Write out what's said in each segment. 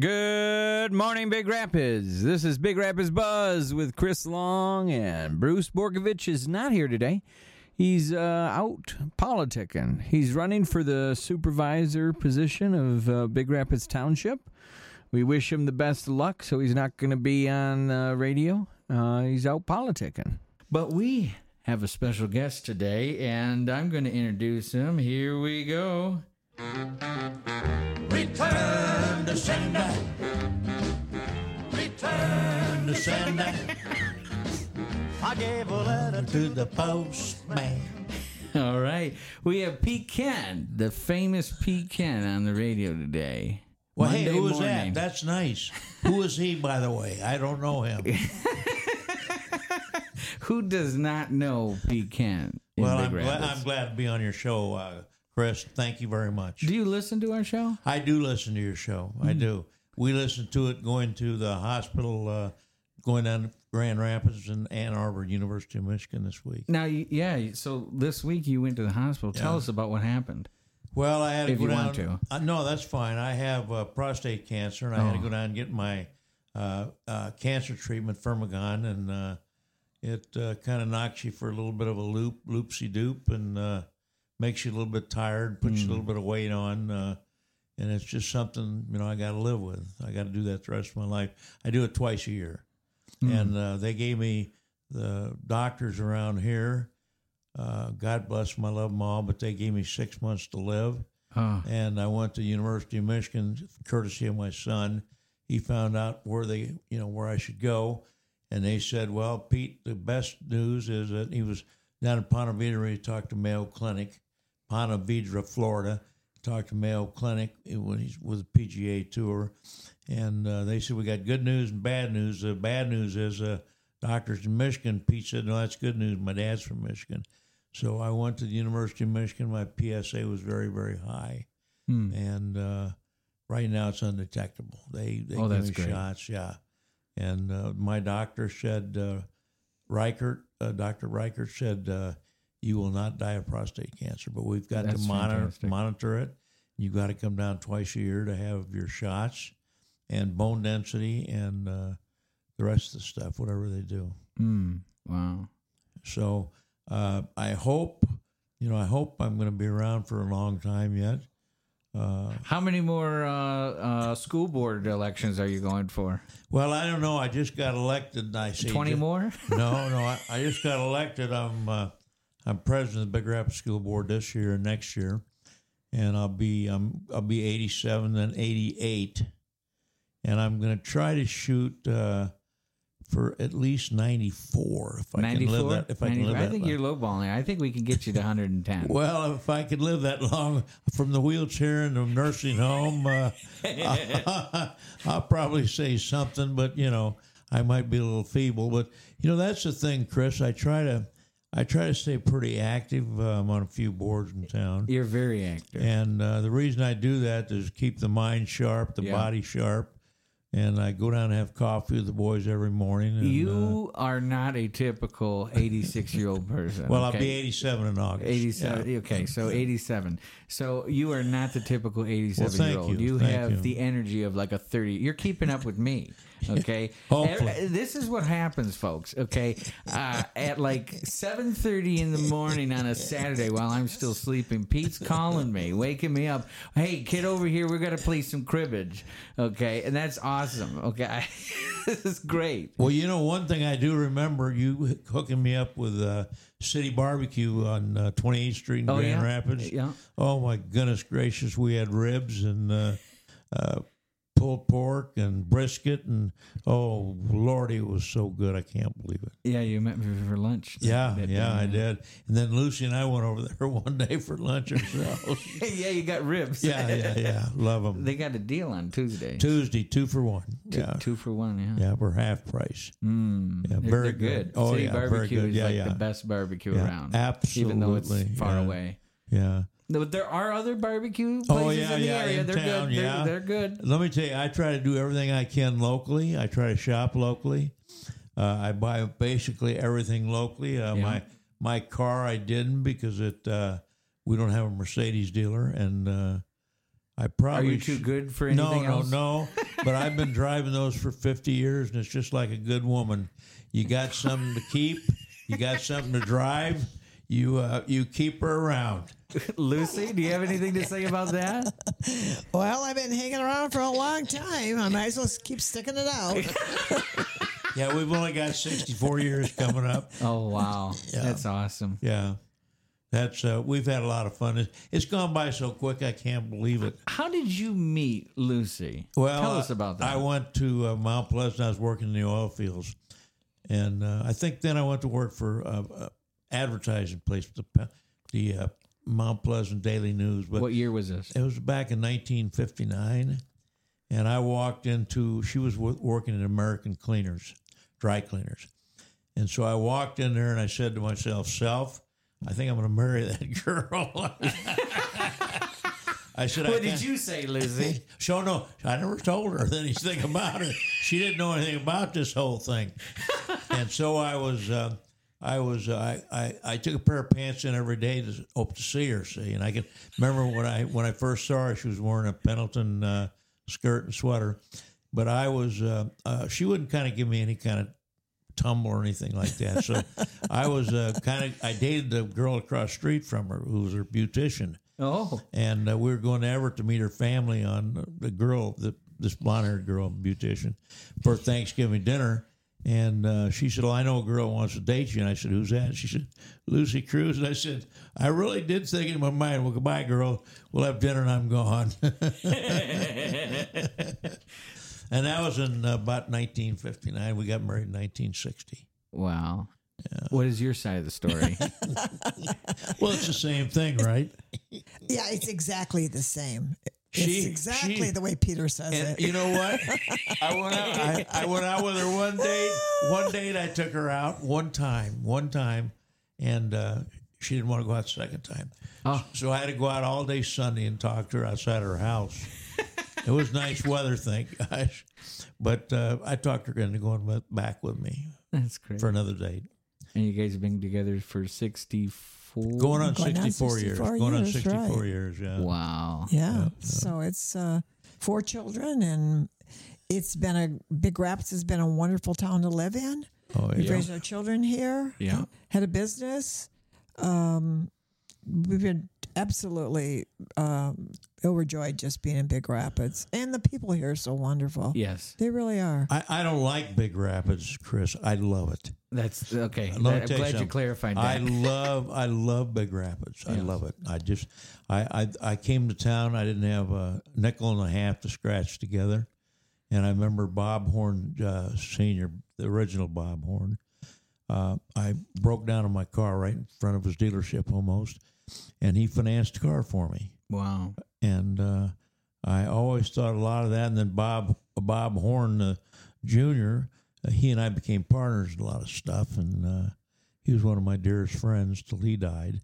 Good morning, Big Rapids. This is Big Rapids Buzz with Chris Long, and Bruce Borgovich is not here today. He's out politicking. He's running for the supervisor position of Big Rapids Township. We wish him the best of luck, so he's not going to be on radio. He's out politicking. But we have a special guest today, and I'm going to introduce him. Here we go. Return to sender. Return to sender. I gave a letter to the postman. All right. We have Pete Kent, the famous Pete Kent, on the radio today. Well, Monday hey, who was morning. that? That's nice. Who is he, by the way? I don't know him. Who does not know Pete Kent? Well, I'm glad to be on your show, Chris. Thank you very much. Do you listen to our show? I do listen to your show. I do. We listen to it going to the hospital, going down to Grand Rapids and Ann Arbor, University of Michigan this week. Now, so this week you went to the hospital. Tell us about what happened. Well, I had to If go you down. want to. No, that's fine. I have prostate cancer, and I had to go down and get my cancer treatment, Firmagon, and it kind of knocks you for a little bit of a loopsy-doop, and makes you a little bit tired, puts you a little bit of weight on, and it's just something, I got to live with. I got to do that the rest of my life. I do it twice a year. And they gave me, the doctors around here, God bless them, I love them all, but they gave me 6 months to live. And I went to University of Michigan, courtesy of my son. He found out where where I should go. And they said, well, Pete, the best news is that he was down in Ponte Vedra. He talked to Mayo Clinic, Ponte Vedra, Florida. Talked to Mayo Clinic when he's with the PGA Tour. And they said, we got good news and bad news. The bad news is doctors in Michigan. Pete said, no, that's good news. My dad's from Michigan. So I went to the University of Michigan. My PSA was very, very high. And right now it's undetectable. They give that's me great. shots, yeah. And my doctor said, Dr. Reichert said, you will not die of prostate cancer, but we've got That's to monitor it. You've got to come down twice a year to have your shots and bone density and the rest of the stuff, whatever they do. Wow. So I hope I'm going to be around for a long time yet. How many more school board elections are you going for? Well, I don't know. I just got elected. I see 20 more? No. I just got elected. I'm president of the Big Rapids School Board this year and next year, and I'll be 87 and 88, and I'm going to try to shoot for at least 94 if I 94? can live that. If I can live that. I think you're lowballing. I think we can get you to 110. Well, if I could live that long from the wheelchair in the nursing home, I'll probably say something, but I might be a little feeble. But that's the thing, Chris. I try to stay pretty active. I'm on a few boards in town. You're very active. And the reason I do that is keep the mind sharp, the body sharp. And I go down and have coffee with the boys every morning. And, you are not a typical 86-year-old person. Well, okay? I'll be 87 in August. 87. Yeah. Okay, so 87. So you are not the typical 87-year-old. Thank you. You Thank have you. the energy of like a 30. You're keeping up with me. Okay. Hopefully. This is what happens, folks. Okay. At like 7:30 in the morning on a Saturday while I'm still sleeping, Pete's calling me, waking me up. Hey, kid, over here. We're gonna play some cribbage. Okay, and that's awesome. Okay, this is great. Well, one thing I do remember you hooking me up with City Barbecue on 28th Street in Grand Rapids. Yeah. Oh my goodness gracious, we had ribs and pulled pork and brisket, and oh Lordy, it was so good. I can't believe it. Yeah, you met me for lunch. Yeah, I did. And then Lucy and I went over there one day for lunch ourselves. Yeah, you got ribs. Yeah. Love them. They got a deal on Tuesday. Tuesday, 2 for 1. Yeah. 2 for 1, yeah. Yeah, we're half price. Yeah, very they're good. Oh, City yeah, barbecue very good. is the best barbecue around. Absolutely. Even though it's far away. Yeah. But there are other barbecue places in the area. In They're town, good. They're good. Let me tell you, I try to do everything I can locally. I try to shop locally. I buy basically everything locally. My car I didn't because we don't have a Mercedes dealer, and I probably Are you too good for anything else? No. but I've been driving those for 50 years, and it's just like a good woman. You got something to keep, you got something to drive, you keep her around. Lucy, do you have anything to say about that? Well, I've been hanging around for a long time. I might as well keep sticking it out. Yeah, we've only got 64 years coming up. Oh, wow. Yeah. That's awesome. Yeah. That's we've had a lot of fun. It's gone by so quick, I can't believe it. How did you meet Lucy? Well, tell us about that. I went to Mount Pleasant. I was working in the oil fields, and I think then I went to work for advertising place, the Mount Pleasant Daily News. But what year was this? it was back in 1959, and I walked into. She was working at American Cleaners, dry cleaners, and so I walked in there and I said to myself, "Self, I think I'm going to marry that girl." I said, What did you say, Lizzie? So no, I never told her anything about her. She didn't know anything about this whole thing, and so I took a pair of pants in every day to hope to see her. See, and I can remember when I first saw her, she was wearing a Pendleton skirt and sweater, but I was she wouldn't kind of give me any kind of tumble or anything like that. So I was I dated the girl across the street from her who was her beautician. Oh. And we were going to Everett to meet her family on this blonde-haired girl, beautician, for Thanksgiving dinner. And she said, "Well, I know a girl who wants to date you." And I said, "Who's that?" She said, "Lucy Cruz." And I said, "I really did think in my mind, well, goodbye, girl. We'll have dinner and I'm gone." And that was in about 1959. We got married in 1960. Wow. Yeah. What is your side of the story? Well, it's the same thing, right? Yeah, it's exactly the same. It's exactly the way Peter says it. You know what? I went out with her one date. One date, I took her out one time, and she didn't want to go out the second time. Oh. So I had to go out all day Sunday and talk to her outside her house. It was nice weather, thank gosh. But I talked her into going back with me. That's great. For another date. And you guys have been together for 64? Going on 64 years. Going on 64 right. years, yeah. Wow. Yeah. So it's 4 children, and it's been Big Rapids has been a wonderful town to live in. Oh, yeah. We've raised our children here. Yeah. Had a business. We've been absolutely overjoyed just being in Big Rapids. And the people here are so wonderful. Yes. They really are. I don't like Big Rapids, Chris. I love it. That's okay. I'm Let me tell glad you something. clarified that. I love Big Rapids. I love it. I came to town. I didn't have a nickel and a half to scratch together. And I remember Bob Horn Sr., the original Bob Horn. I broke down in my car right in front of his dealership almost, and he financed a car for me. Wow. And I always thought a lot of that. And then Bob Horn Jr., he and I became partners in a lot of stuff, and he was one of my dearest friends till he died.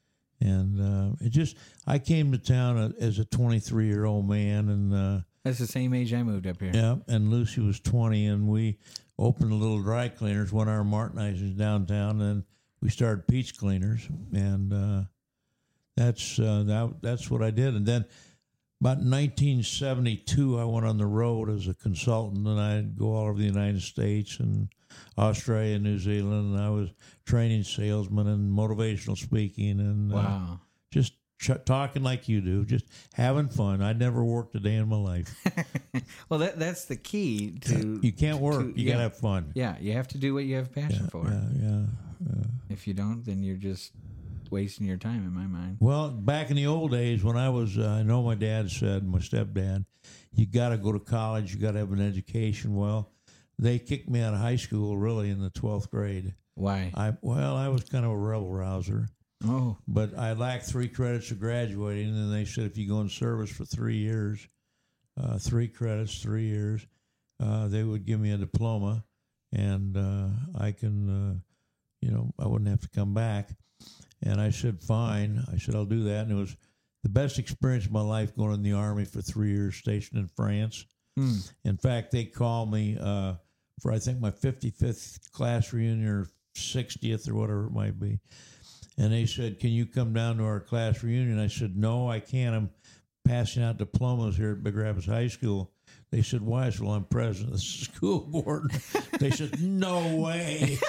And I came to town as a 23-year-old man, and that's the same age I moved up here. yeah. And Lucy was 20, and we opened a little dry cleaners, one of our Martinizers downtown, and we started Pete's Cleaners, and that's what I did. And then about 1972, I went on the road as a consultant, and I'd go all over the United States and Australia and New Zealand, and I was training salesmen and motivational speaking, and wow. Just talking like you do, just having fun. I never worked a day in my life. Well, that's the key to. You can't work. You gotta have fun. Yeah, you have to do what you have passion for. Yeah. If you don't, then you're just wasting your time, in my mind. Well, back in the old days when I was, I know my dad said, my stepdad, you got to go to college, you got to have an education. Well, they kicked me out of high school really in the 12th grade. Why? I was kind of a rebel rouser. Oh. But I lacked 3 credits of graduating, and they said if you go in service for 3 years, 3 credits, 3 years, they would give me a diploma, and I can, I wouldn't have to come back. And I said, fine. I said, I'll do that. And it was the best experience of my life going in the Army for 3 years stationed in France. In fact, they called me for, I think, my 55th class reunion or 60th or whatever it might be. And they said, can you come down to our class reunion? I said, no, I can't. I'm passing out diplomas here at Big Rapids High School. They said, why? I said, well, I'm president of the school board. They said, no way.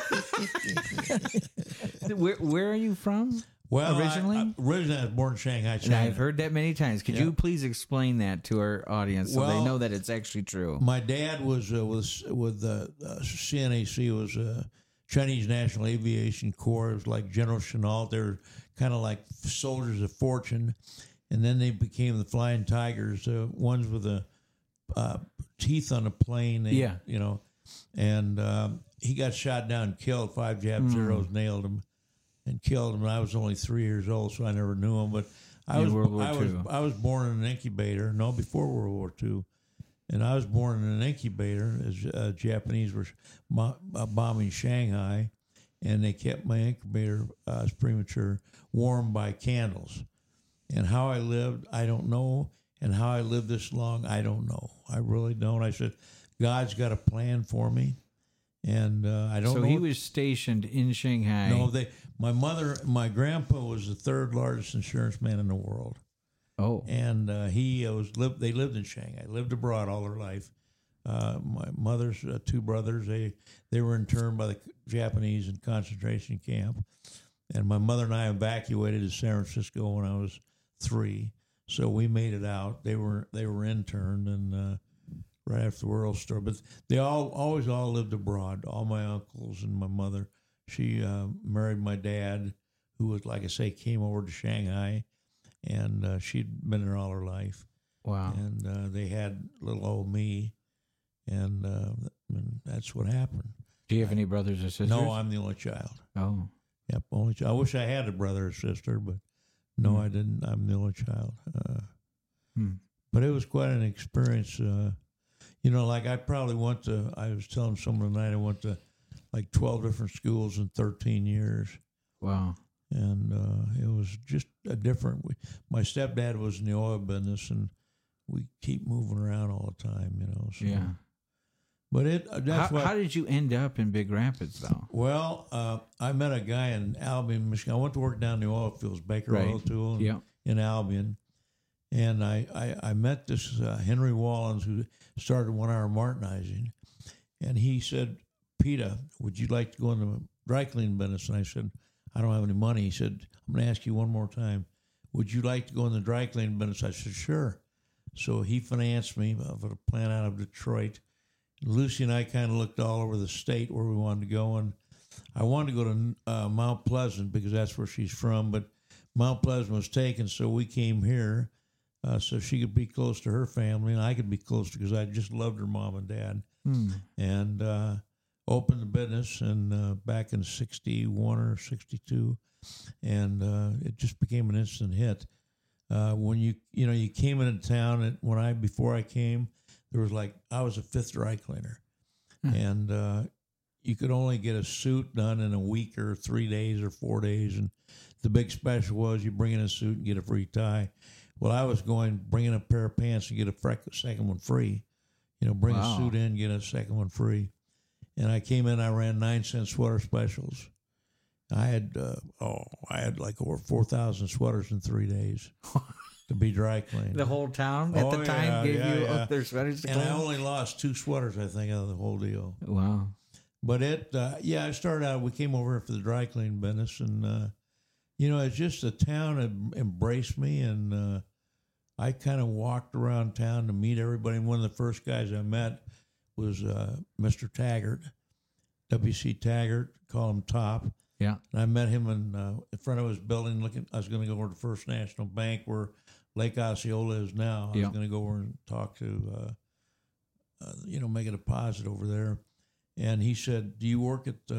Where are you from? Well, originally, originally I was born in Shanghai, China. And I've heard that many times. Could you please explain that to our audience so they know that it's actually true? My dad was with CNAC, was Chinese National Aviation Corps. It was like General Chenault. They were kind of like soldiers of fortune, and then they became the Flying Tigers, ones with the teeth on a plane. You know, and he got shot down and killed. 5 jab zeros nailed him and killed him. And I was only 3 years old, so I never knew him. But I was born in an incubator. No, before World War II. And I was born in an incubator as Japanese were bombing Shanghai, and they kept my incubator, I was premature, warm by candles. And how I lived, I don't know. And how I lived this long, I don't know. I really don't. I said, God's got a plan for me. And I don't know. So he was stationed in Shanghai. No, my grandpa was the third largest insurance man in the world. Oh. And they lived in Shanghai, lived abroad all their life. My mother's 2 brothers, they were interned by the Japanese in concentration camp. And my mother and I evacuated to San Francisco when I was 3. So we made it out. They were interned and right after the world started. But they always lived abroad. All my uncles and my mother. She married my dad, who was, like I say, came over to Shanghai, and she'd been there all her life. Wow. And they had little old me, and that's what happened. Do you have any brothers or sisters? No, I'm the only child. Oh. Yep, only child. I wish I had a brother or sister, but no, I didn't. I'm the only child. But it was quite an experience. You know, like I was telling someone tonight, I went to like 12 different schools in 13 years. Wow. And it was just a different. My stepdad was in the oil business, and we keep moving around all the time, you know. So. Yeah. But how did you end up in Big Rapids, though? Well, I met a guy in Albion, Michigan. I went to work down in the oil fields, Baker Oil Tool in Albion. And I met this Henry Wallens, who started 1 Hour Martinizing. And he said, Peter, would you like to go in the dry cleaning business? And I said, I don't have any money. He said, I'm going to ask you one more time. Would you like to go in the dry cleaning business? I said, sure. So he financed me for a plant out of Detroit. Lucy and I kind of looked all over the state where we wanted to go. And I wanted to go to Mount Pleasant because that's where she's from. But Mount Pleasant was taken, so we came here so she could be close to her family and I could be close to, because I just loved her mom and dad. And opened the business and back in 61 or 62. And it just became an instant hit. When you came into town, before I came, there was I was a 5th dry cleaner, and you could only get a suit done in a week or 3 days or 4 days, and the big special was you bring in a suit and get a free tie. Well, I was bring in a pair of pants and get a second one free. Bring a suit in, get a second one free, and I came in. I ran 9-cent sweater specials. I had like over 4,000 sweaters in 3 days. To be dry cleaned. The whole town at the time gave you their sweaters to clean? And I only lost 2 sweaters, I think, out of the whole deal. Wow. But I started out, we came over for the dry cleaning business, and, it's just the town had embraced me, and I kind of walked around town to meet everybody. And one of the first guys I met was Mr. Taggart, W.C. Taggart, call him Top. Yeah. And I met him in front of his building I was going to go over to First National Bank where Lake Osceola is now. I was going to go over and talk to, make a deposit over there. And he said, do you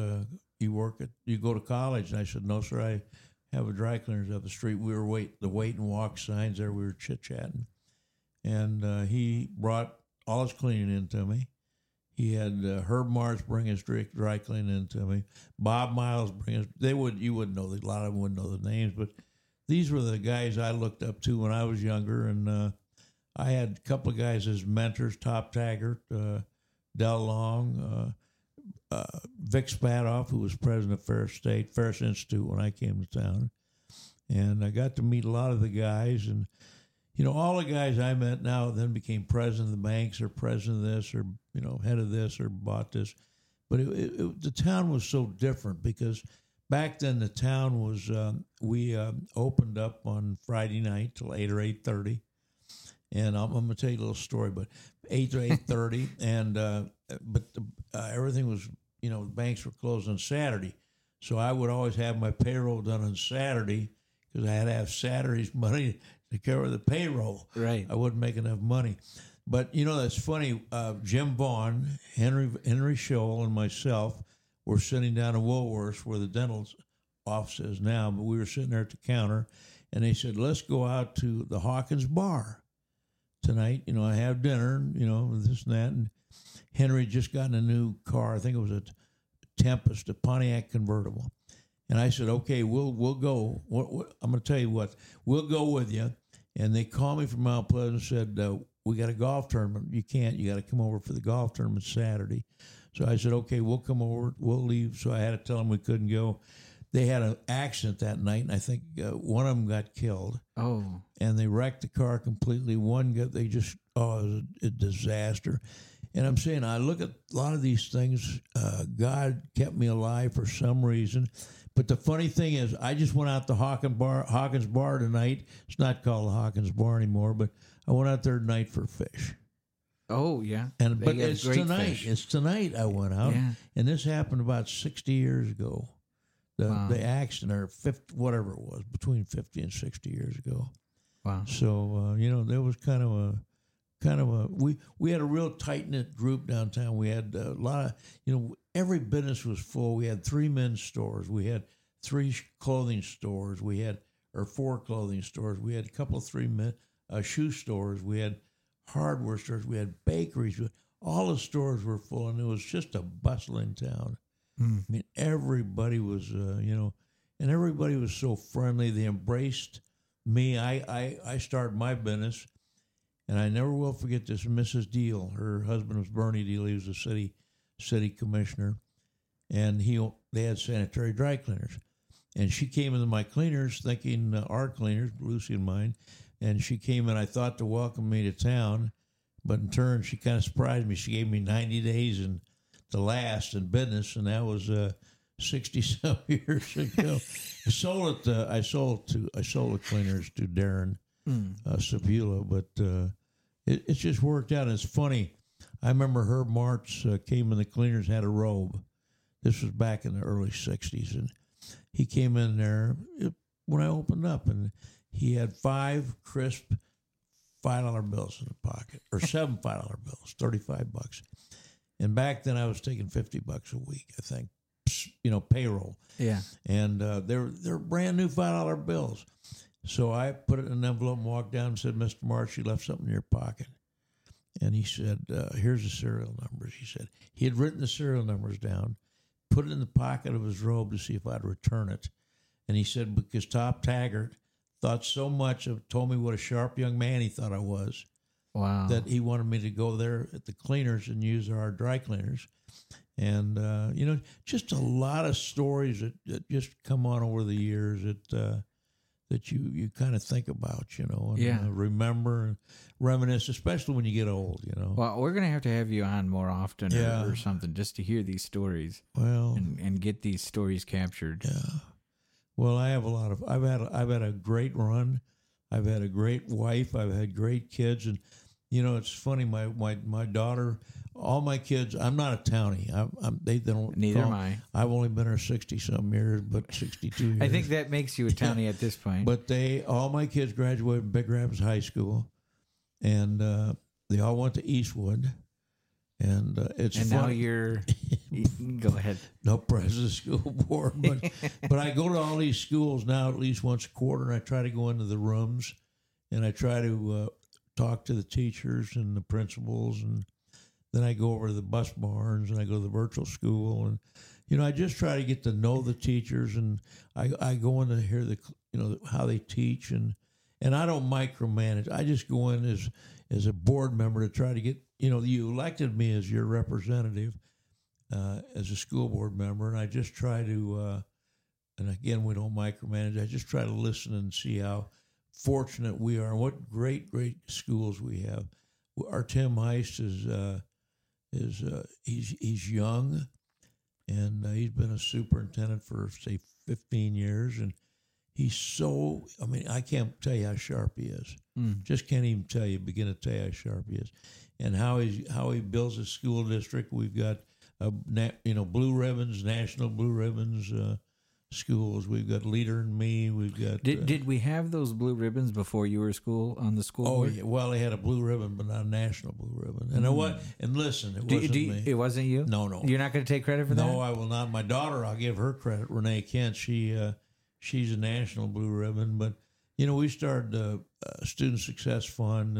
you go to college? And I said, no, sir, I have a dry cleaners up the street. We were the wait and walk signs there. We were chit-chatting. And he brought all his cleaning into me. He had Herb Mars bring his dry cleaning into me. Bob Miles bring his. You wouldn't know. A lot of them wouldn't know the names, but these were the guys I looked up to when I was younger. And I had a couple of guys as mentors: Top Taggart, Del Long, Vic Spadoff, who was president of Ferris Institute when I came to town. And I got to meet a lot of the guys. And all the guys I met now then became president of the banks or president of this or, head of this or bought this. But the town was so different because back then the town was, we opened up on Friday night till 8 or 8:30. And I'm going to tell you a little story, but 8 to 8:30. And, everything was, the banks were closed on Saturday. So I would always have my payroll done on Saturday because I had to have Saturday's money to cover the payroll. Right. I wouldn't make enough money. But, that's funny. Jim Vaughn, Henry Scholl, and myself were sitting down in Woolworths where the dental office is now, but we were sitting there at the counter, and they said, let's go out to the Hawkins Bar tonight. I have dinner, this and that. And Henry had just gotten a new car. I think it was a Tempest, a Pontiac convertible. And I said, okay, we'll go. I'm going to tell you what, we'll go with you. And they called me from Mount Pleasant and said, we got a golf tournament. You got to come over for the golf tournament Saturday. So I said, okay, we'll come over. We'll leave. So I had to tell them we couldn't go. They had an accident that night, and I think one of them got killed. Oh. And they wrecked the car completely. It was a disaster. And I'm saying, I look at a lot of these things. God kept me alive for some reason. But the funny thing is, I just went out to Hawkins Bar tonight. It's not called the Hawkins Bar anymore, but I went out there tonight for fish. Oh, yeah. But it's tonight. Fish. It's tonight I went out. Yeah. And this happened about 60 years ago. The accident, or 50, whatever it was, between 50 and 60 years ago. Wow. So, there was kind of a we had a real tight-knit group downtown. We had a lot of, every business was full. We had 3 men's stores. We had 3 clothing stores. We had, or 4 clothing stores. We had a couple of 3 men, shoe stores. We had hardware stores. We had bakeries. All the stores were full, and it was just a bustling town. I mean, everybody was, and everybody was so friendly. They embraced me. I started my business, and I never will forget this. Mrs. Deal, her husband was Bernie Deal. He was the city commissioner, and they had sanitary dry cleaners. And she came into my cleaners thinking, our cleaners, Lucy and mine, and she came in, I thought, to welcome me to town, but in turn, she kind of surprised me. She gave me 90 days to last in business, and that was 60-some years ago. I sold the cleaners to Darren Savula, but it's just worked out. And it's funny. I remember Herb Martz came in. The cleaners had a robe. This was back in the early '60s, and he came in there when I opened up, and he had 5 crisp $5 bills in the pocket, or 7 $5 bills, $35. And back then I was taking $50 a week, I think, payroll. Yeah. And they're brand new $5 bills. So I put it in an envelope and walked down and said, Mr. Marsh, you left something in your pocket. And he said, here's the serial numbers. He said he had written the serial numbers down, put it in the pocket of his robe to see if I'd return it. And he said, because Top Taggart thought so much of, told me what a sharp young man he thought I was. Wow. That he wanted me to go there at the cleaners and use our dry cleaners. And, just a lot of stories that just come on over the years that you kind of think about, and remember and reminisce, especially when you get old, Well, we're going to have you on more often or something just to hear these stories. Well, and get these stories captured. Yeah. Well, I have I've had a great run. I've had a great wife. I've had great kids. And, it's funny, my daughter, all my kids, I'm not a townie. They don't. Neither am I. I've only been here 60-some years, but 62 years. I think that makes you a townie at this point. But all my kids graduated from Big Rapids High School, and they all went to Eastwood. And it's and funny. Now you're go ahead. No president of school board, but I go to all these schools now at least once a quarter, and I try to go into the rooms, and I try to talk to the teachers and the principals, and then I go over to the bus barns, and I go to the virtual school, and I just try to get to know the teachers, and I go in to hear how they teach, and I don't micromanage. I just go in as a board member to try to get. You elected me as your representative, as a school board member, and I just try to, and again, we don't micromanage. I just try to listen and see how fortunate we are, and what great schools we have. Our Tim Heist he's young, and he's been a superintendent for say 15 years, and he's so. I mean, I can't tell you how sharp he is. Just can't even begin to tell you how sharp he is, and how he builds a school district. We've got blue ribbons, national blue ribbons. Schools. We've got Leader and Me. We've got. Did we have those blue ribbons before you were on the school? Oh board? yeah. Well, they had a blue ribbon, but not a national blue ribbon. And And listen, it wasn't me. It wasn't you. No. You're not going to take credit for that. No, I will not. My daughter, I'll give her credit. Renee Kent. She's a national blue ribbon. But we started Student Success Fund,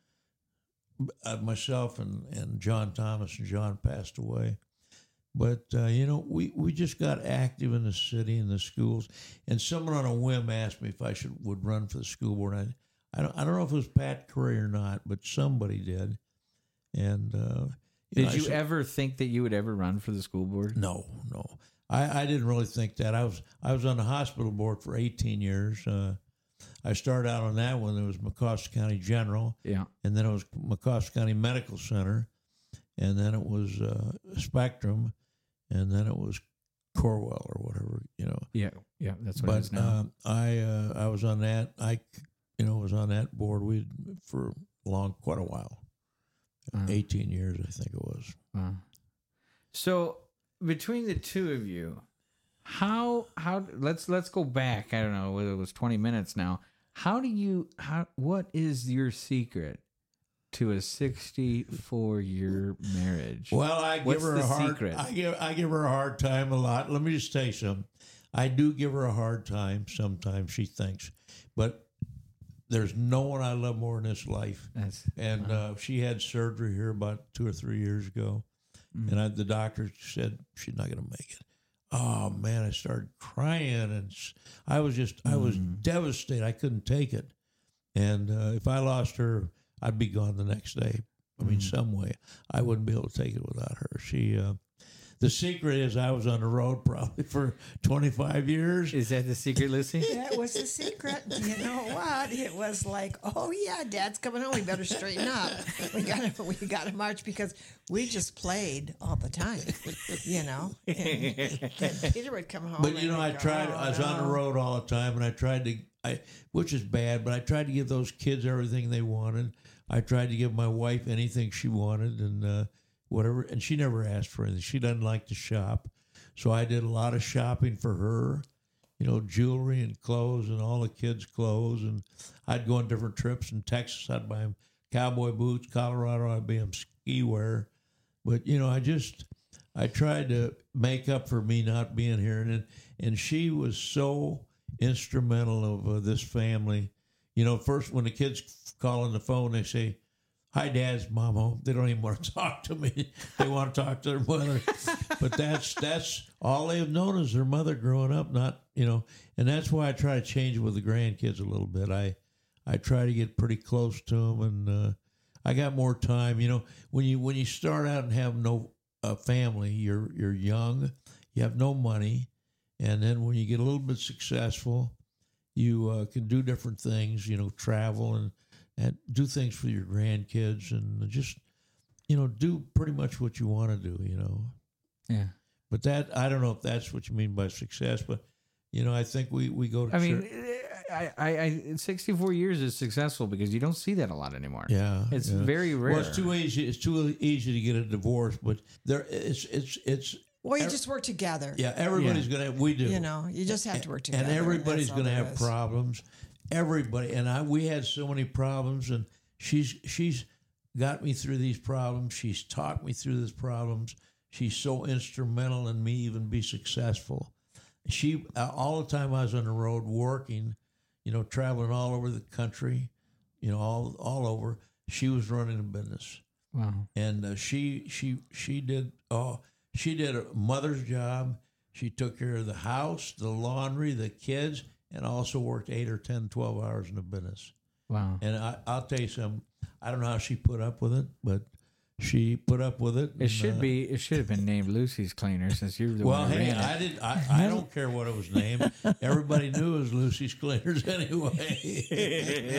and myself and John Thomas, and John passed away. But, we just got active in the city and the schools. And someone on a whim asked me if I would run for the school board. I don't know if it was Pat Curry or not, but somebody did. And did you ever think that you would ever run for the school board? No. I didn't really think that. I was on the hospital board for 18 years. I started out on that one. It was Mecosta County General. Yeah. And then it was Mecosta County Medical Center. And then it was Spectrum. And then it was Corwell or whatever, Yeah, that's what it is now. I was on that. I was on that board for quite a while, 18 years, I think it was. So between the two of you, how let's go back. I don't know whether it was 20 minutes now. What is your secret to a 64-year marriage? Well, I give her a hard time a lot. Let me just tell you something. I do give her a hard time sometimes, she thinks. But there's no one I love more in this life. She had surgery here about 2 or 3 years ago. And the doctor said she's not going to make it. Oh, man, I started crying. And I was devastated. I couldn't take it. And if I lost her, I'd be gone the next day. I mean, some way. I wouldn't be able to take it without her. The secret is I was on the road probably for 25 years. Is that the secret, Lucy? That was the secret. You know what? It was like, oh yeah, Dad's coming home. We better straighten up. We got to march because we just played all the time. And Peter would come home. But I was on the road all the time, and I tried to, which is bad, but I tried to give those kids everything they wanted. I tried to give my wife anything she wanted, and whatever, and she never asked for anything. She doesn't like to shop, so I did a lot of shopping for her, jewelry and clothes and all the kids' clothes, and I'd go on different trips. In Texas, I'd buy them cowboy boots. Colorado, I'd buy them ski wear. But I tried to make up for me not being here, and she was so instrumental of this family. First when the kids call on the phone, they say, "Hi, Dad's Mom home." They don't even want to talk to me. They want to talk to their mother. But that's all they've known is their mother growing up, and that's why I try to change it with the grandkids a little bit. I try to get pretty close to them, and I got more time. When you start out and have no family, you're young, you have no money, and then when you get a little bit successful, you can do different things, travel and do things for your grandkids and just, do pretty much what you want to do, Yeah. But that, I don't know if that's what you mean by success, but, I think we go to church. mean, I 64 years is successful because you don't see that a lot anymore. Yeah. It's very rare. Well, it's too easy to get a divorce, but it's. Well, you just work together. Yeah, everybody's going to, we do. You just have to work together. And everybody's going to have problems. Everybody. And we had so many problems, and she's got me through these problems. She's taught me through these problems. She's so instrumental in me even be successful. She, all the time I was on the road working, traveling all over the country, all over, she was running a business. Wow. And she did a mother's job. She took care of the house, the laundry, the kids, and also worked 8 or 10, 12 hours in the business. Wow. And I'll tell you something. I don't know how she put up with it, but she put up with it. It should be. It should have been named Lucy's Cleaner since you're the Well, one who hey, ran it. I don't care what it was named. Everybody knew it was Lucy's Cleaners anyway.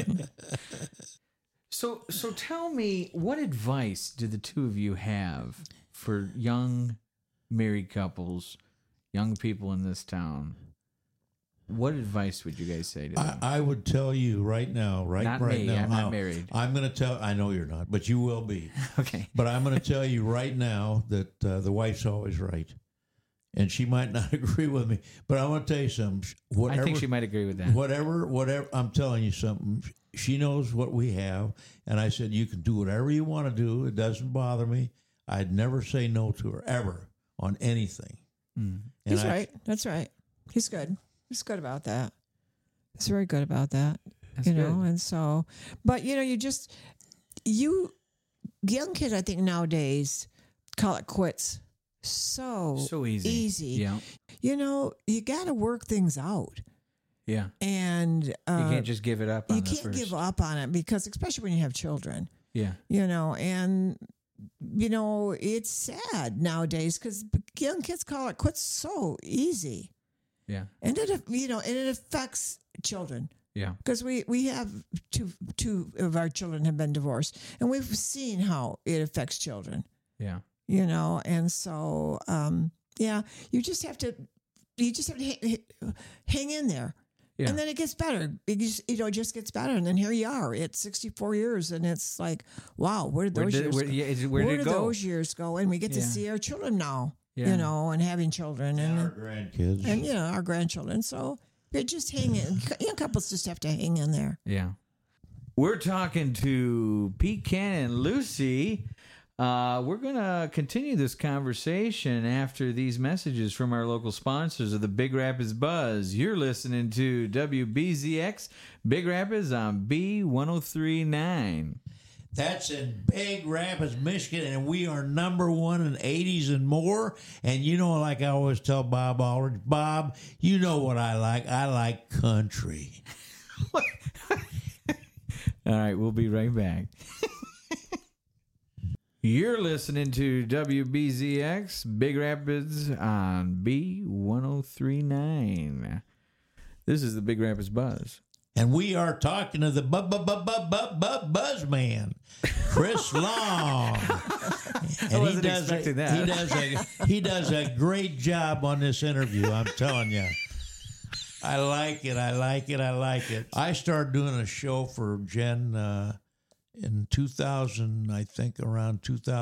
So tell me, what advice do the two of you have for young married couples, young people in this town? What advice would you guys say to them? I would tell you right now, Not right me, now. I'm not married. I'm going to tell. I know you're not, but you will be. Okay. But I'm going to tell you right now that the wife's always right, and she might not agree with me. But I want to tell you something. Whatever, I think she might agree with that. Whatever. I'm telling you something. She knows what we have, and I said you can do whatever you want to do. It doesn't bother me. I'd never say no to her ever on anything. Mm. He's right. That's right. He's good. He's good about that. He's very good about that. That's you know, good. and so, but you know, you young kids, I think nowadays call it quits. So easy. Yeah. You know, you got to work things out. Yeah. And You can't just give it up on you the can't first. give up on it because, especially when you have children, Yeah. you know, and you know, it's sad nowadays because young kids call it quits so easy. Yeah. And it, you know, and it affects children Yeah. because we have two of our children have been divorced, and we've seen how it affects children. Yeah. You know, and so yeah, you just have to hang in there. Yeah. And then it gets better. It just gets better. And then here you are at 64 years. And it's like, wow, where did those years go? Where did it go? Those years go? And we get to Yeah. see our children now, Yeah. you know, and having children And our and grandkids. you know, our grandchildren. So you just hang in. Young couples just have to hang in there. Yeah. We're talking to Pete Cannon and Lucy. We're going to continue this conversation after these messages from our local sponsors of the Big Rapids Buzz. You're listening to WBZX Big Rapids on B1039. That's in Big Rapids, Michigan, and we are number one in 80s and more. And you know, like I always tell Bob Aldridge, Bob, you know what I like. I like country. All right, we'll be right back. You're listening to WBZX Big Rapids on B1039. This is the Big Rapids Buzz. And we are talking to the Buzz Man, Chris Long. And wasn't expecting that. He does a great job on this interview, I'm telling you. I like it. I started doing a show for Jen in 2000, I think around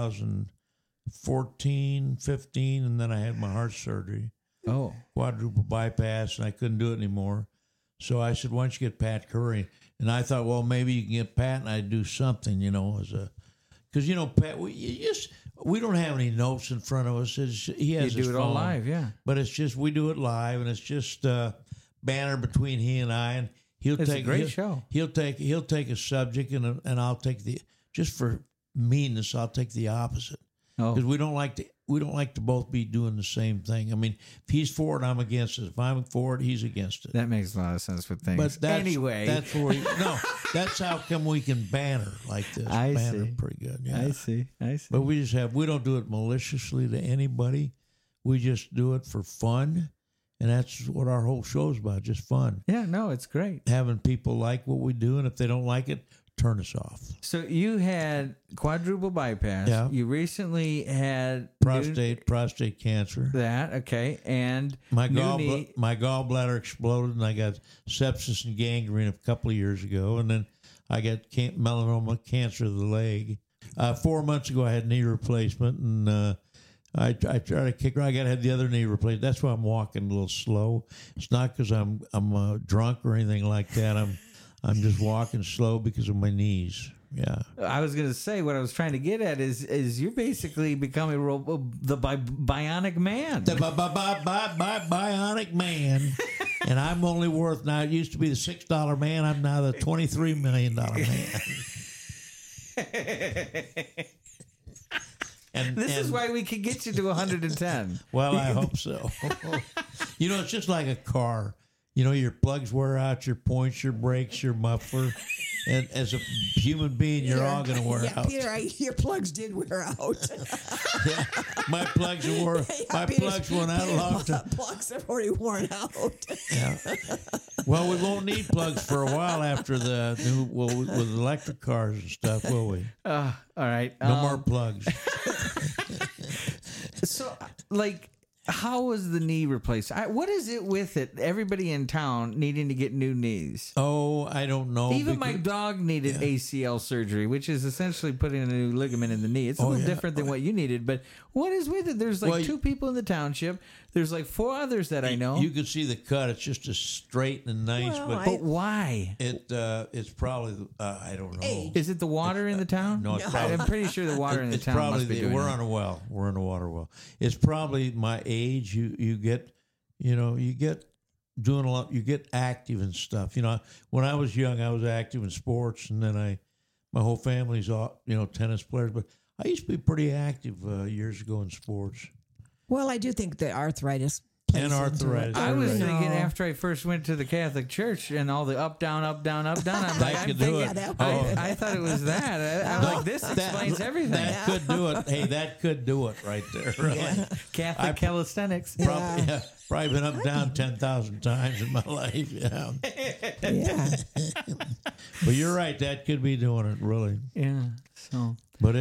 2014, 15, and then I had my heart surgery, quadruple bypass, and I couldn't do it anymore. So I said, why don't you get Pat Curry? And I thought, well, maybe you can get Pat and I'd do something, you know, because, you know, Pat, we don't have any notes in front of us. He has You do his it all phone, live, yeah. But it's just, we do it live, and it's just banner between he and I, and It's a great show. He'll take a subject and I'll take just for meanness, I'll take the opposite. Because we don't like to both be doing the same thing. I mean, if he's for it, I'm against it. If I'm for it, he's against it. That makes a lot of sense with things. But anyway, that's how come we can banner like this. I banner see. Pretty good. Yeah. I see. But we don't do it maliciously to anybody. We just do it for fun. And that's what our whole show is about, just fun. Yeah, no, it's great. Having people like what we do, and if they don't like it, turn us off. So you had quadruple bypass. Yeah. You recently had Prostate cancer. okay. And My knee. gallbladder exploded, and I got sepsis and gangrene a couple of years ago. And then I got melanoma, cancer of the leg. 4 months ago, I had knee replacement, and I tried to kick her. I got to have the other knee replaced. That's why I'm walking a little slow. It's not because I'm drunk or anything like that. I'm just walking slow because of my knees. Yeah. I was going to say, what I was trying to get at is you're basically becoming the bionic man. The bionic man. And I'm only worth, now it used to be the $6 man. I'm now the $23 million man. This is why we can get you to 110. Well, I hope so. You know, it's just like a car. You know, your plugs wear out, your points, your brakes, your muffler. and as a human being, you're all going to wear out. Peter, your plugs did wear out. Yeah, my plugs plugs went out a long time. Plugs have already worn out. Yeah. Well, we won't need plugs for a while after the new with electric cars and stuff, will we? All right. No more plugs. So, like, how was the knee replaced? What is it with it? Everybody in town needing to get new knees. Oh, I don't know. Even my dog needed ACL surgery, which is essentially putting a new ligament in the knee. It's a little different than what you needed, but what is with it? There's like 2 people in the township. There's like 4 others that I know. You can see the cut. It's just as straight and nice, Well, but why? it's probably I don't know. Is it the water in the town? No, it's probably, I'm pretty sure the water in the it's town probably must be doing we're it. on a well. We're in a water well. It's probably my age. You get doing a lot. You get active and stuff. When I was young, I was active in sports, and then my whole family's all tennis players. But I used to be pretty active years ago in sports. Well, I do think the arthritis. And arthritis. I was Right. thinking after I first went to the Catholic Church and all the up, down, up, down, up, down. I'm like, could do it. I thought it was that. I'm like, this explains everything. That could do it. Hey, that could do it right there. Really. Catholic calisthenics. Probably been up down 10,000 times in my life. Yeah. Yeah. But you're right. That could be doing it, really. Yeah. So. But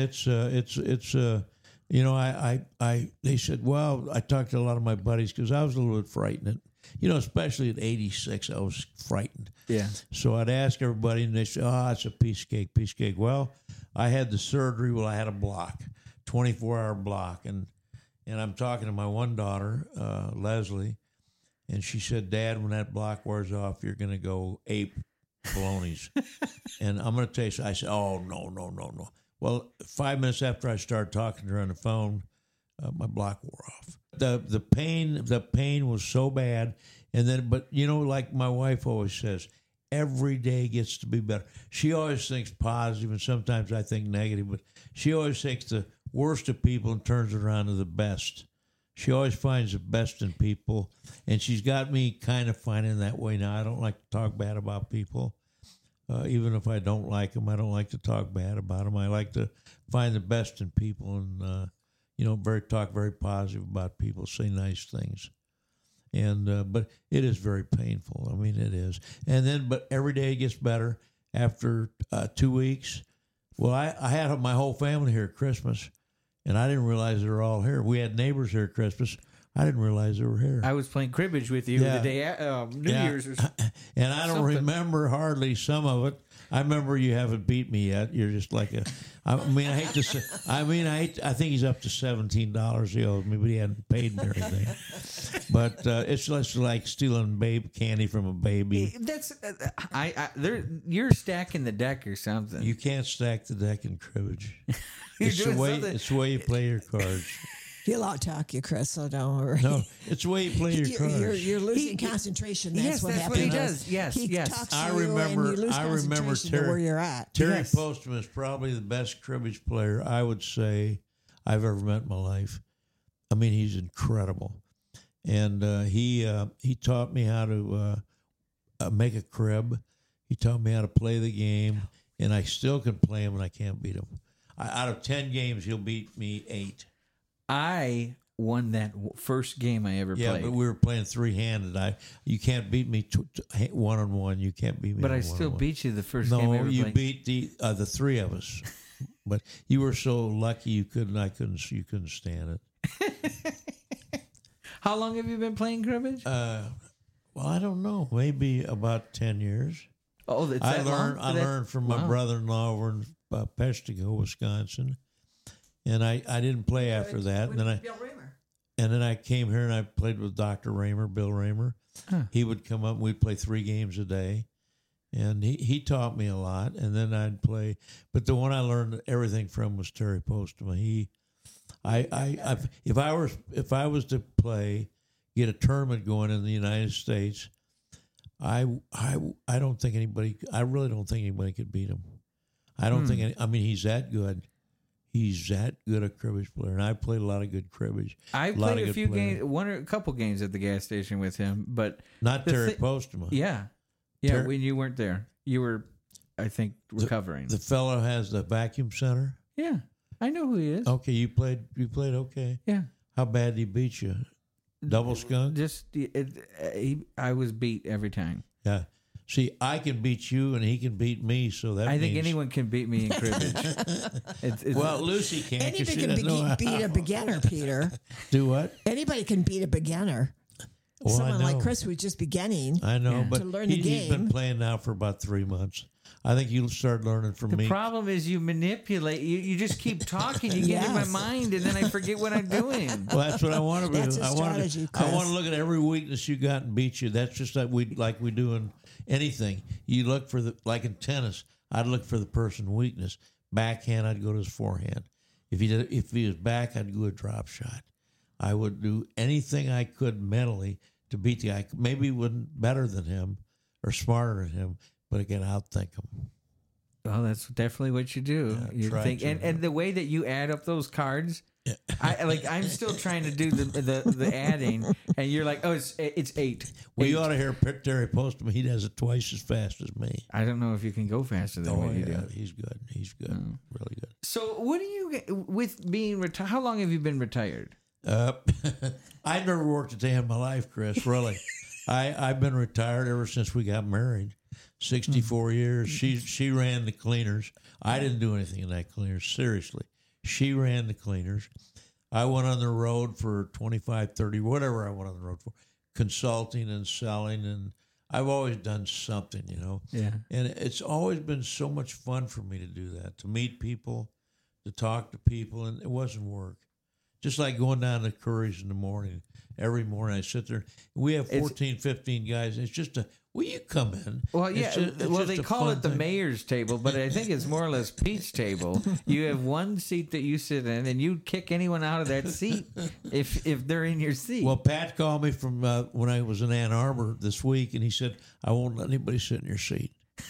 they said, well, I talked to a lot of my buddies because I was a little bit frightened. Especially at 86, I was frightened. Yeah. So I'd ask everybody, and they said, it's a piece of cake. Well, I had the surgery. Well, I had a block, 24-hour block. And I'm talking to my one daughter, Leslie, and she said, Dad, when that block wears off, you're going to go ape balonies. And I'm going to tell you, I said, oh, no. Well, 5 minutes after I started talking to her on the phone, my block wore off. The pain was so bad, but like my wife always says, every day gets to be better. She always thinks positive, and sometimes I think negative, but she always thinks the worst of people and turns it around to the best. She always finds the best in people, and she's got me kind of finding that way now. I don't like to talk bad about people. Even if I don't like them, I don't like to talk bad about them. I like to find the best in people and, talk very positive about people, say nice things. And but it is very painful. I mean, it is. But every day it gets better. After 2 weeks, well, I had my whole family here at Christmas, and I didn't realize they were all here. We had neighbors here at Christmas. I didn't realize they were here. I was playing cribbage with you the day New Year's or something. And I don't remember hardly some of it. I remember you haven't beat me yet. You're just like I hate to say. I think he's up to $17 he owes me, but he hadn't paid me or anything. But it's less like stealing candy from a baby. That's you're stacking the deck or something. You can't stack the deck in cribbage. You're It's doing the way. something. It's the way you play your cards. He'll out-talk you, Chris, so don't worry. No, it's the way you play your cards. You're losing concentration. That's Yes, what that's happens. what he does. Yes, he yes. talks I to you remember- and you lose I remember concentration to Terry- where you're at. Terry Yes. Postman is probably the best cribbage player I would say I've ever met in my life. I mean, he's incredible, and he taught me how to make a crib. He taught me how to play the game, and I still can play him, and I can't beat him. Out of 10 games, he'll beat me 8. I won that first game I ever Yeah, played. but we were playing 3-handed. You can't beat me 1-on-1. You can't beat me. But I on still 1-on-1. beat you the first game I No, ever you played. beat the 3 of us. But you were so lucky you couldn't stand it. How long have you been playing cribbage? Well, I don't know. Maybe about 10 years. Oh, it's I that learned. long? I learned from my Wow. brother-in-law over in Peshtigo, Wisconsin, and I didn't play after that. And then I came here and I played with Dr. Raymer, Bill Raymer. Huh. He would come up and we'd play 3 games a day, and he taught me a lot. And then I'd play, but the one I learned everything from was Terry Postma. If I was to get a tournament going in the United States, I don't think anybody. I really don't think anybody could beat him. I don't think. He's that good. He's that good a cribbage player, and I played a lot of good cribbage. I lot of played a good few players. games, one or a couple games at the gas station with him, but Not the Terry thi- Postma. yeah, Terry- when you weren't there, you were I think, recovering. The fellow has the vacuum center. Yeah, I know who he is. Okay, you played okay. Yeah. How bad did he beat you? Double skunk? Just I was beat every time. Yeah. See, I can beat you and he can beat me, so that I think means... anyone can beat me in cribbage. Well, Lucy can't. Anybody she can doesn't know how. beat a beginner, Peter. Do what? Anybody can beat a beginner. Well, Someone I like know. Chris who's just beginning. I know, Yeah. but To learn the he's been game. playing now for about 3 months. I think you'll start learning from The me. problem is you manipulate. You just keep talking. You get in my Yes. mind, and then I forget what I'm doing. Well, that's what I want to do. That's a I want strategy, to. I want Chris. to look at every weakness you got and beat you. That's just like we do in anything. You look for like in tennis. I'd look for the person's weakness. Backhand, I'd go to his forehand. If he was back, I'd go a drop shot. I would do anything I could mentally to beat the guy. Maybe wasn't better than him or smarter than him, but I can outthink him. Well, that's definitely what you do. Yeah, You try think, to. and the way that you add up those cards, I'm still trying to do the adding, and you're like, oh, it's 8. Well, you Eight. ought to hear Terry Postman. He does it twice as fast as me. I don't know if you can go faster than what you do. He's good. He's good. Really good. So, what do you with being retired? How long have you been retired? I've never worked a day in my life, Chris. Really, I've been retired ever since we got married. 64 years. She ran the cleaners. I didn't do anything in that cleaners. Seriously, she ran the cleaners. I went on the road for 25, 30, whatever I went on the road for, consulting and selling, and I've always done something, Yeah. And it's always been so much fun for me to do that, to meet people, to talk to people, and it wasn't work. Just like going down to Curry's in the morning. Every morning I sit there. We have 14, 15 guys. It's just will you come in? Well, yeah. It's Well, just they a call fun it the thing. mayor's table, but I think it's more or less Pete's table. You have one seat that you sit in, and you kick anyone out of that seat if they're in your seat. Well, Pat called me from when I was in Ann Arbor this week, and he said, I won't let anybody sit in your seat.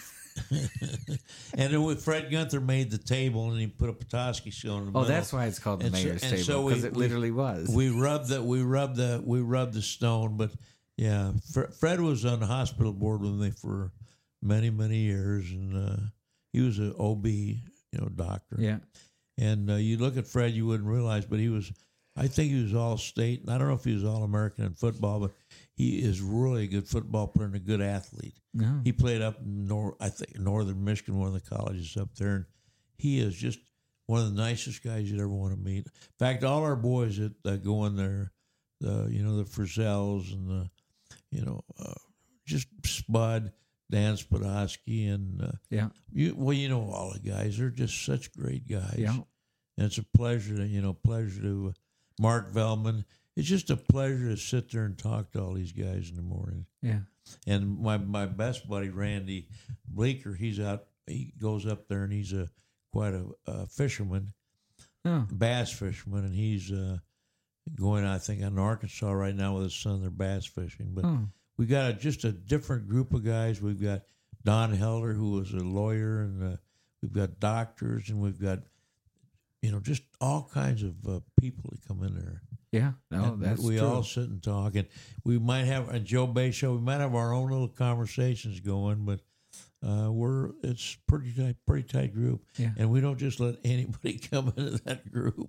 And then Fred Gunther made the table, and he put a Petoskey show in the middle. that's why it's called the And so- mayor's and table, so because it literally was. We rubbed the stone, but yeah, Fred was on the hospital board with me for many, many years, and he was an OB, doctor. Yeah. And you look at Fred, you wouldn't realize, but I think he was all state. And I don't know if he was all American in football, but he is really a good football player and a good athlete. No. He played up in Northern Michigan, one of the colleges up there, and he is just one of the nicest guys you'd ever want to meet. In fact, all our boys that go in there, the Frizzels and just Spud, Dan Spadowski, and Yeah. all the guys. They're just such great guys. Yeah. And it's a pleasure to Mark Velman. It's just a pleasure to sit there and talk to all these guys in the morning. Yeah. And my best buddy Randy Bleeker, he goes up there and he's quite a fisherman, Oh. bass fisherman, and he's going, I think, in Arkansas right now with his son. They're bass fishing, but we got just a different group of guys. We've got Don Helder, who was a lawyer, and we've got doctors, and we've got just all kinds of people that come in there. Yeah. No, And that's we true. all sit and talk, and we might have a Joe Bay show. We might have our own little conversations going, but it's pretty tight group, Yeah. and we don't just let anybody come into that group.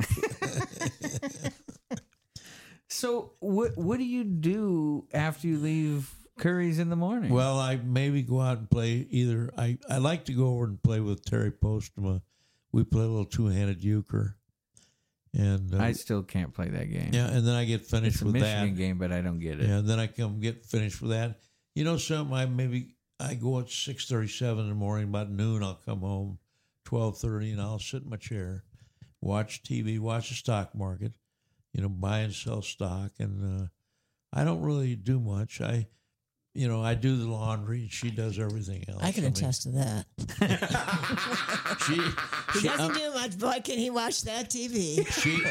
So what do you do after you leave Curry's in the morning? Well, I maybe go out and play either. I like to go over and play with Terry Postma. We play a little two-handed euchre, and I still can't play that game. yeah, and then I get finished It's a with Michigan that. game, but I don't get it. Yeah, and then I come get finished with that. I go at 6:37 in the morning. About noon, I'll come home, 12:30, and I'll sit in my chair, watch TV, watch the stock market, buy and sell stock, and I don't really do much. I do the laundry, and she does everything else. I can attest to that. He She, doesn't do much. Boy, can he watch that TV?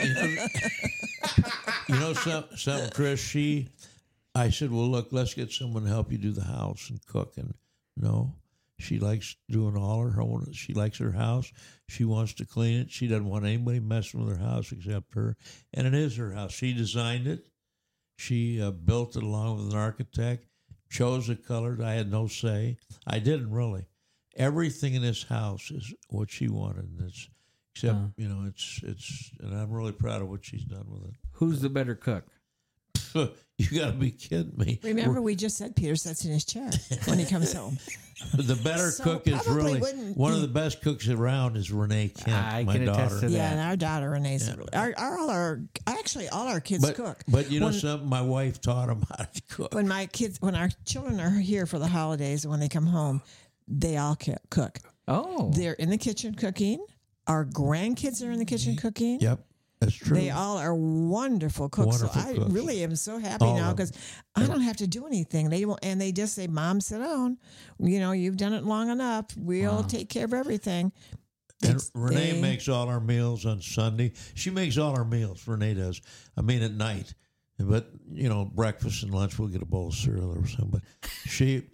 something, Chris. I said, well, look, let's get someone to help you do the house and cook. And no, she likes doing all her own. She likes her house. She wants to clean it. She doesn't want anybody messing with her house except her. And it is her house. She designed it. She built it along with an architect, chose the colors. I had no say. I didn't really. everything in this house is what she wanted. And it's except it's and I'm really proud of what she's done with it. Who's the better cook? You got to be kidding me. Remember, we just said Peter sits in his chair when he comes home. The better cook is really one of the best cooks around is Renee Kent, my daughter. Yeah, and our daughter Renee's all our kids cook. But you know something, my wife taught them how to cook. When our children are here for the holidays, when they come home, they all cook. Oh, they're in the kitchen cooking. Our grandkids are in the kitchen cooking. Yep. That's true. They all are wonderful cooks. So I really am so happy now because I don't have to do anything. They just say, "Mom, sit down. You know, you've done it long enough. We'll take care of everything." And Renee makes all our meals on Sunday. She makes all our meals. Renee does. I mean, at night. But breakfast and lunch we'll get a bowl of cereal or something. But she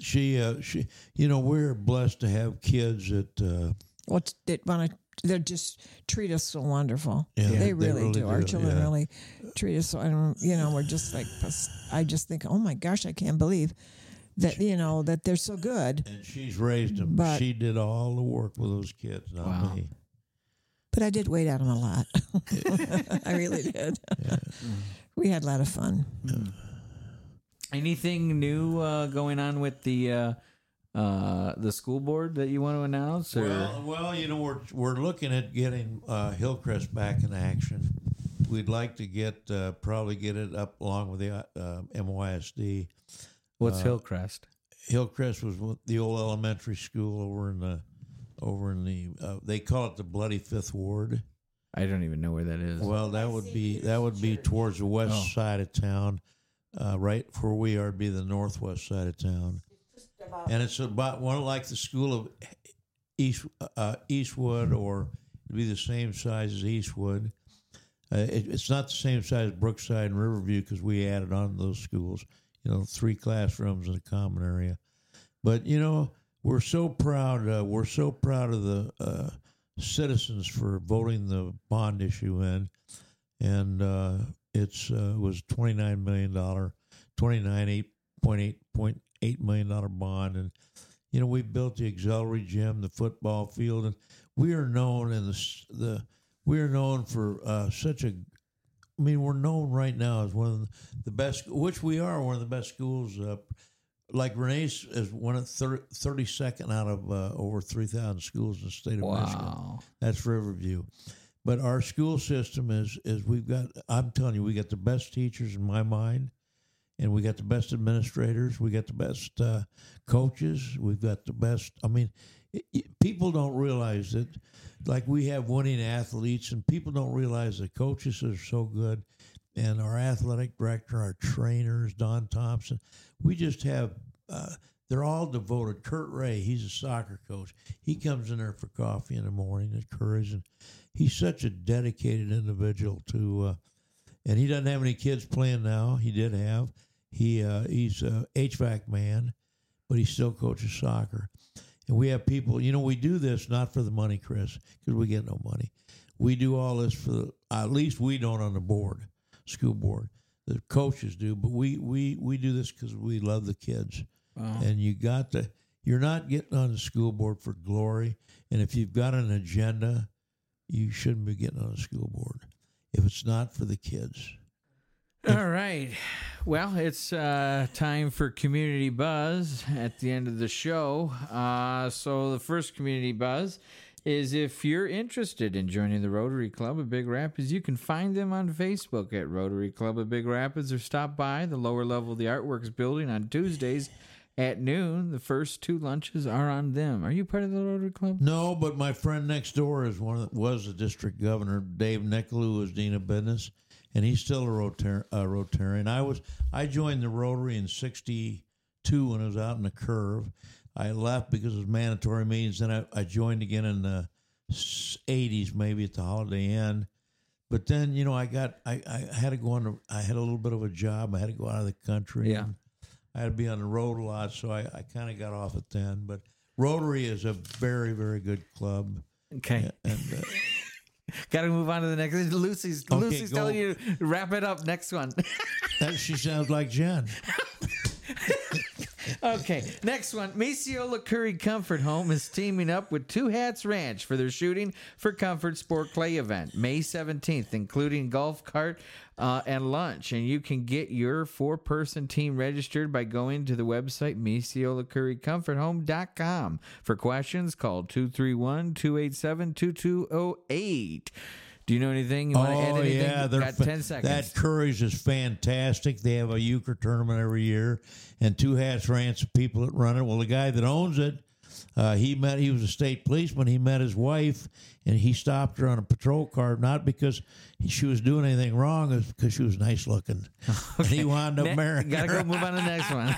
we're blessed to have kids that they just treat us so wonderful. Yeah, they really do. Our children really treat us so, and we're just like, I just think, oh my gosh, I can't believe that that they're so good. And she's raised them. But she did all the work with those kids, not me. But I did wait on them a lot. I really did. Yeah. We had a lot of fun. Anything new going on with the school board that you want to announce? Or? Well, we're looking at getting Hillcrest back in action. We'd like to probably get it up along with the MYSD. What's Hillcrest? Hillcrest was the old elementary school over in the they call it the Bloody Fifth Ward. I don't even know where that is. Well, that would be towards the west side of town, right where we are. It'd be the northwest side of town. And it's about like the school of Eastwood, or it'd be the same size as Eastwood. It's not the same size as Brookside and Riverview because we added on to those schools. 3 classrooms in a common area. But we're so proud. We're so proud of the citizens for voting the bond issue in, and it was $29 million, $8.8 million bond, and we built the auxiliary gym, the football field, and we are known we're known for such a. I mean, we're known right now as one of the best, which we are one of the best schools. Like Renee's is one of 32nd out of over 3,000 schools in the state of Michigan. That's Riverview. But our school system is we've got. I'm telling you, we got the best teachers in my mind. And we got the best administrators. We got the best coaches. We've got the best. I mean, people don't realize that. Like, we have winning athletes, and people don't realize that coaches are so good. And our athletic director, our trainers, Don Thompson, we just have. They're all devoted. Kurt Ray, he's a soccer coach. He comes in there for coffee in the morning at Curry's, and he's such a dedicated individual to. And he doesn't have any kids playing now. He did have. He's a HVAC man, but he still coaches soccer. And we have people, we do this not for the money, Chris, because we get no money. We do all this at least we don't on the board, school board. The coaches do, but we do this because we love the kids. Wow. And you're not getting on the school board for glory. And if you've got an agenda, you shouldn't be getting on the school board if it's not for the kids. All right. Well, it's time for Community Buzz at the end of the show. So the first Community Buzz is if you're interested in joining the Rotary Club of Big Rapids, you can find them on Facebook at Rotary Club of Big Rapids, or stop by the lower level of the Artworks building on Tuesdays at noon. The first 2 lunches are on them. Are you part of the Rotary Club? No, but my friend next door is was the district governor, Dave Nickel, was dean of business. And he's still a Rotarian. I joined the Rotary in '62 when I was out in the Curve. I left because it was mandatory meetings. Then I joined again in the '80s, maybe at the Holiday Inn. But then I had to go on. I had a little bit of a job. I had to go out of the country. Yeah. I had to be on the road a lot, so I kind of got off it then. But Rotary is a very, very good club. Okay. And got to move on to the next. Lucy's telling you to wrap it up. Next one. She sounds like Jen. Okay, next one. Misiola Curry Comfort Home is teaming up with Two Hats Ranch for their Shooting for Comfort Sport Clay event, May 17th, including golf cart and lunch. And you can get your 4-person team registered by going to the website MisiolaCurryComfortHome.com. For questions, call 231-287-2208. Do you know anything? You want to add anything? Yeah, got 10 seconds. That Curry's is fantastic. They have a euchre tournament every year, and Two Hats Ranch, the people that run it. Well, the guy that owns it, he was a state policeman. He met his wife, and he stopped her on a patrol car, not because she was doing anything wrong, it was because she was nice looking. And he wound up marrying her. Got to go move on to the next one.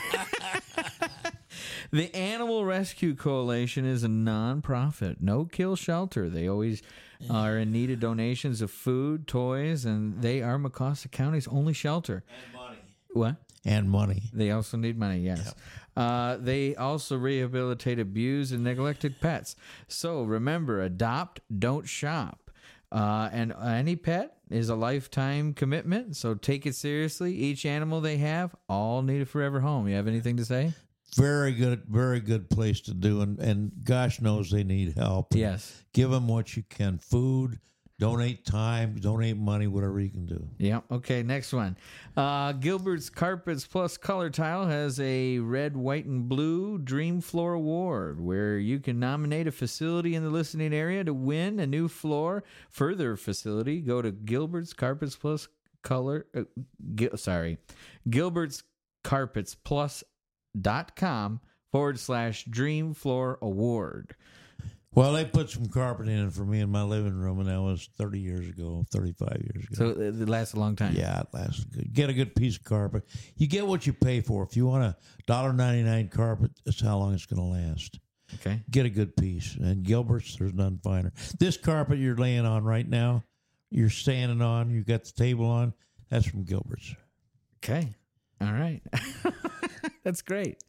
The Animal Rescue Coalition is a nonprofit, no-kill shelter. They always are in need of donations of food, toys, and they are Mecosta County's only shelter. And money. What? And money. They also need money, yes. Yep. They also rehabilitate abused and neglected pets. So remember, adopt, don't shop. And any pet is a lifetime commitment, so take it seriously. Each animal they have, all need a forever home. You have anything to say? Very good place to do, and gosh knows they need help. Yes. Give them what you can. Food, donate time, donate money, whatever you can do. Yeah. Okay, next one. Gilbert's Carpets Plus Color Tile has a red, white, and blue Dream Floor Award where you can nominate a facility in the listening area to win a new floor. Further facility, go to Gilbert's Carpets Plus Gilbert's Carpets Plus.com/Dream Floor Award. Well, they put some carpeting in for me in my living room, and that was 30 years ago, 35 years ago. So it lasts a long time. Yeah, it lasts good. Get a good piece of carpet. You get what you pay for. If you want a $1.99 carpet, that's how long it's going to last. Okay. Get a good piece. And Gilbert's, there's none finer. This carpet you're laying on right now, you're standing on, you got the table on, that's from Gilbert's. Okay. All right. That's great.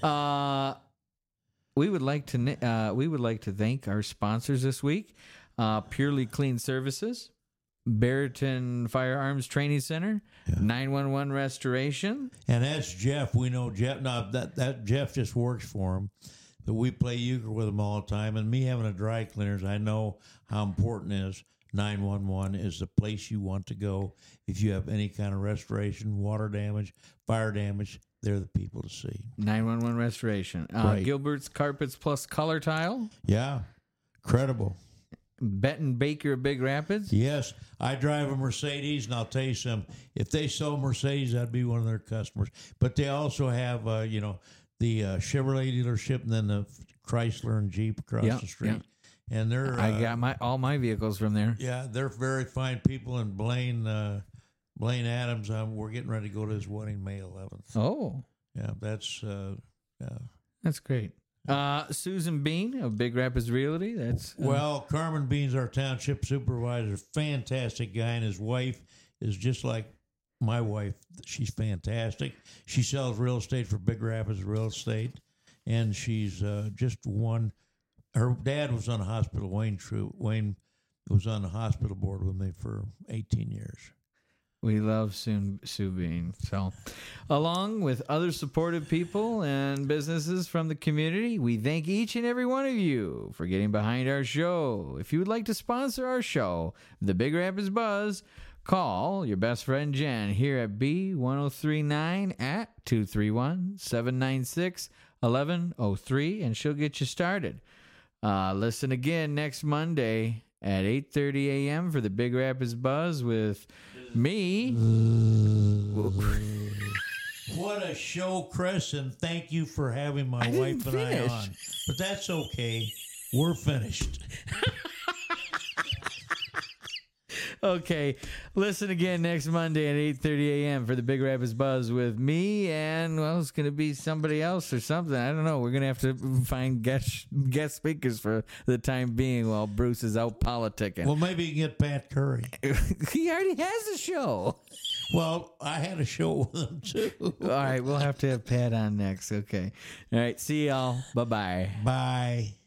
We would like to thank our sponsors this week: Purely Clean Services, Barrington Firearms Training Center, 911 Restoration, and that's Jeff. We know Jeff. No, that Jeff just works for him. But we play euchre with him all the time. And me having a dry cleaners, I know how important it is. 911 is the place you want to go if you have any kind of restoration, water damage, fire damage. They're the people to see. 911 Restoration. Right. Gilbert's Carpets Plus Color Tile. Yeah. Credible. Benton Baker of Big Rapids. Yes. I drive a Mercedes, and I'll tell you something. If they sold Mercedes, I'd be one of their customers. But they also have, the Chevrolet dealership and then the Chrysler and Jeep across the street. Yep. And they're I got all my vehicles from there. Yeah, they're very fine people. And Blaine Adams, we're getting ready to go to his wedding May 11th. Oh, yeah, that's great. Susan Bean of Big Rapids Realty. That's well, Carmen Bean's our township supervisor. Fantastic guy, and his wife is just like my wife. She's fantastic. She sells real estate for Big Rapids Real Estate, and she's just one. Her dad was on the hospital. Wayne was on the hospital board with me for 18 years. We love Sue Bean. So, along with other supportive people and businesses from the community, we thank each and every one of you for getting behind our show. If you would like to sponsor our show, The Big Rapids Buzz, call your best friend Jen here at B1039 at 231-796-1103, and she'll get you started. Listen again next Monday at 8:30 a.m. for the Big Rapids Buzz with me. What a show, Chris, and thank you for having my wife and I on. But that's okay. We're finished. Okay, listen again next Monday at 8:30 a.m. for the Big Rapids Buzz with me, and, well, it's going to be somebody else or something. I don't know. We're going to have to find guest speakers for the time being while Bruce is out politicking. Well, maybe you can get Pat Curry. He already has a show. Well, I had a show with him, too. All right, we'll have to have Pat on next. Okay. All right, see y'all. Bye-bye. Bye.